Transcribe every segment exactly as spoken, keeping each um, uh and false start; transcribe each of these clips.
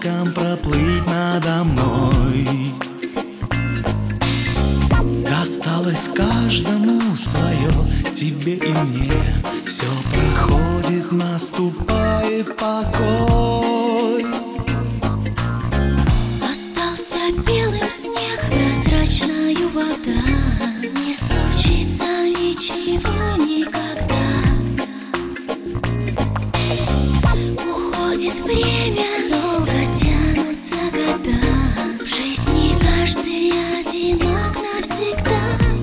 облаком проплыть надо мной. Досталось каждому свое, тебе и мне. Все проходит, наступает покой. Остался белым снег, прозрачною вода. Не случится ничего никогда. Уходит время, долго тянутся года. В жизни каждый одинок навсегда.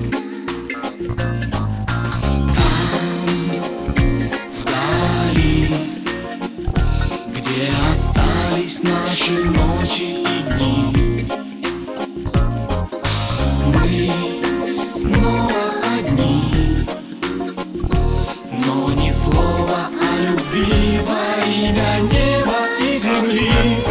Где остались наши ночи и дни, мы снова одни, но ни слова о любви во имя неба и земли.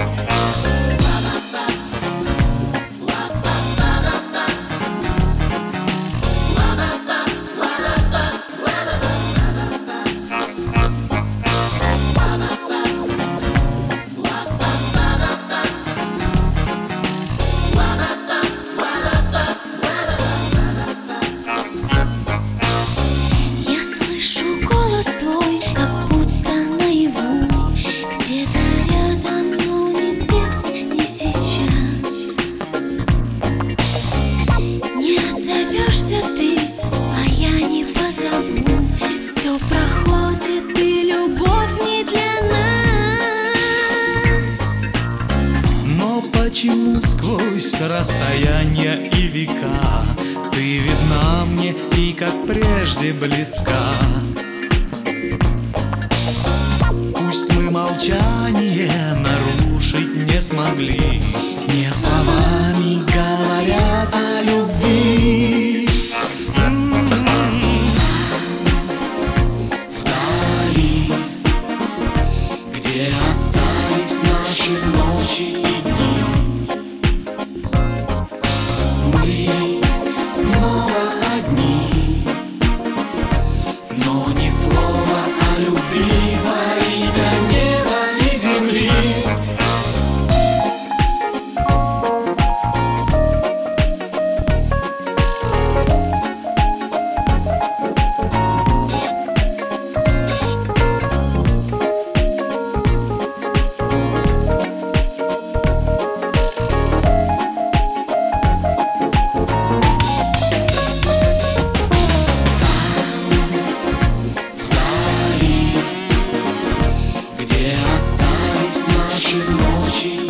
Почему сквозь расстояния и века ты видна мне и как прежде близка? Пусть мы молчание нарушить не смогли, не словами говорят о любви. Вдали, где остались наши ночи и дни, мы снова одни, но ни слова о любви во имя неба и земли. Где остались наши ночи